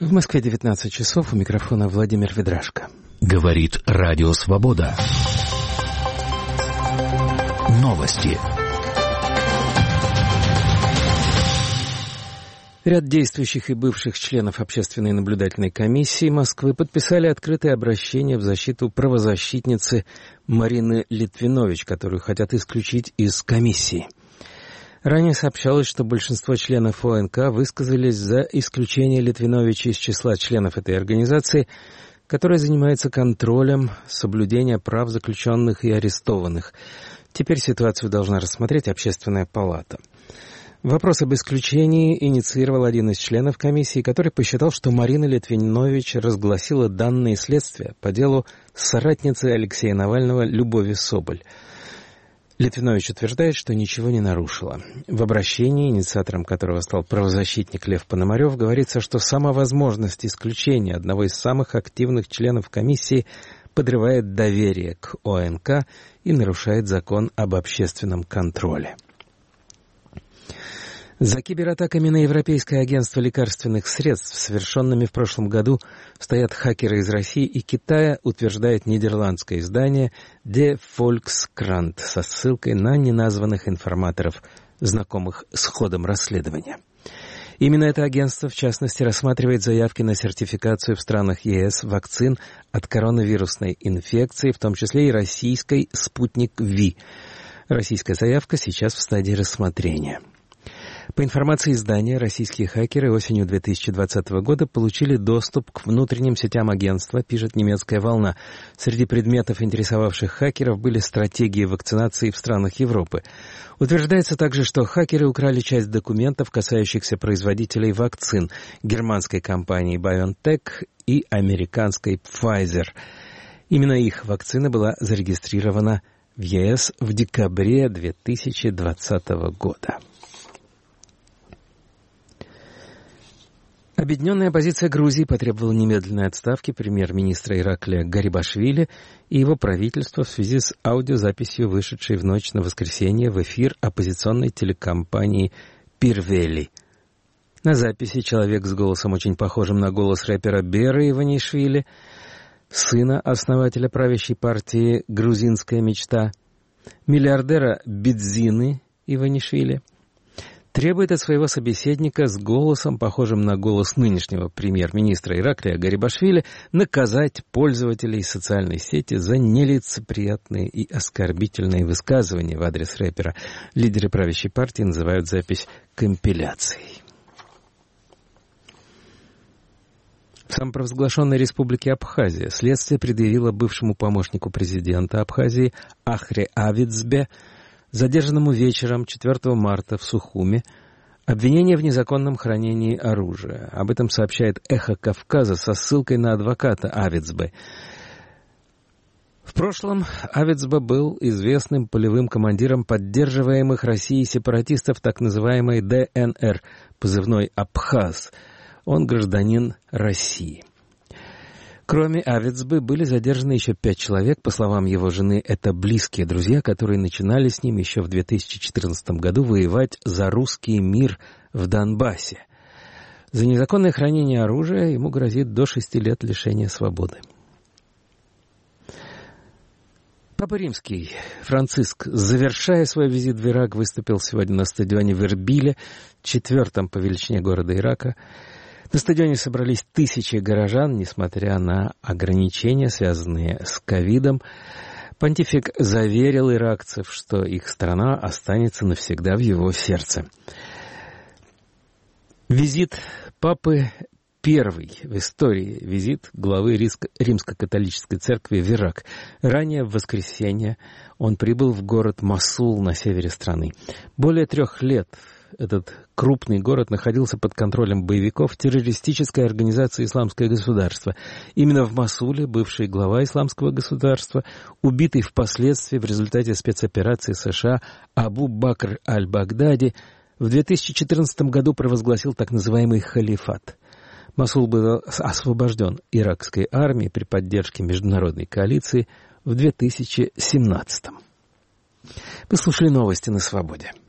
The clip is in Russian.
В Москве 19 часов, у микрофона Владимир Ведрашко. Говорит Радио Свобода. Новости. Ряд действующих и бывших членов Общественной наблюдательной комиссии Москвы подписали открытое обращение в защиту правозащитницы Марины Литвинович, которую хотят исключить из комиссии. Ранее сообщалось, что большинство членов ОНК высказались за исключение Литвиновича из числа членов этой организации, которая занимается контролем соблюдения прав заключенных и арестованных. Теперь ситуацию должна рассмотреть Общественная палата. Вопрос об исключении инициировал один из членов комиссии, который посчитал, что Марина Литвинович разгласила данные следствия по делу соратницы Алексея Навального Любови Соболь. Литвинович утверждает, что ничего не нарушила. В обращении, инициатором которого стал правозащитник Лев Пономарев, говорится, что сама возможность исключения одного из самых активных членов комиссии подрывает доверие к ОНК и нарушает закон об общественном контроле. За кибератаками на Европейское агентство лекарственных средств, совершенными в прошлом году, стоят хакеры из России и Китая, утверждает нидерландское издание De Volkskrant со ссылкой на неназванных информаторов, знакомых с ходом расследования. Именно это агентство, в частности, рассматривает заявки на сертификацию в странах ЕС вакцин от коронавирусной инфекции, в том числе и российской «Спутник Ви». Российская заявка сейчас в стадии рассмотрения. По информации издания, российские хакеры осенью 2020 года получили доступ к внутренним сетям агентства, пишет немецкая «Волна». Среди предметов, интересовавших хакеров, были стратегии вакцинации в странах Европы. Утверждается также, что хакеры украли часть документов, касающихся производителей вакцин, германской компании BioNTech и американской Pfizer. Именно их вакцина была зарегистрирована в ЕС в декабре 2020 года. Объединенная оппозиция Грузии потребовала немедленной отставки премьер-министра Ираклия Гарибашвили и его правительства в связи с аудиозаписью, вышедшей в ночь на воскресенье в эфир оппозиционной телекомпании «Пирвели». На записи человек с голосом, очень похожим на голос рэпера Беры Иванишвили, сына основателя правящей партии «Грузинская мечта», миллиардера Бидзины Иванишвили, требует от своего собеседника с голосом, похожим на голос нынешнего премьер-министра Ираклия Гарибашвили, наказать пользователей социальной сети за нелицеприятные и оскорбительные высказывания в адрес рэпера. Лидеры правящей партии называют запись компиляцией. В самопровозглашенной республике Абхазия следствие предъявило бывшему помощнику президента Абхазии Ахре Авицбе, задержанному вечером 4 марта в Сухуме, обвинение в незаконном хранении оружия. Об этом сообщает «Эхо Кавказа» со ссылкой на адвоката Авицбе. В прошлом Авицбе был известным полевым командиром поддерживаемых Россией сепаратистов так называемой ДНР, позывной «Абхаз». Он гражданин России. Кроме Авицбе были задержаны еще 5 человек. По словам его жены, это близкие друзья, которые начинали с ним еще в 2014 году воевать за русский мир в Донбассе. За незаконное хранение оружия ему грозит до 6 лет лишения свободы. Папа Римский Франциск, завершая свой визит в Ирак, выступил сегодня на стадионе в Эрбиле, 4-м по величине города Ирака. На стадионе собрались тысячи горожан, несмотря на ограничения, связанные с ковидом. Понтифик заверил иракцев, что их страна останется навсегда в его сердце. Визит папы — первый в истории визит главы Римско-католической церкви в Ирак. Ранее в воскресенье он прибыл в город Мосул на севере страны. Более 3 лет этот крупный город находился под контролем боевиков террористической организации «Исламское государство». Именно в Мосуле бывший глава «Исламского государства», убитый впоследствии в результате спецоперации США Абу Бакр аль-Багдади, в 2014 году провозгласил так называемый халифат. Мосул был освобожден иракской армией при поддержке международной коалиции в 2017. Вы слушали новости на Свободе.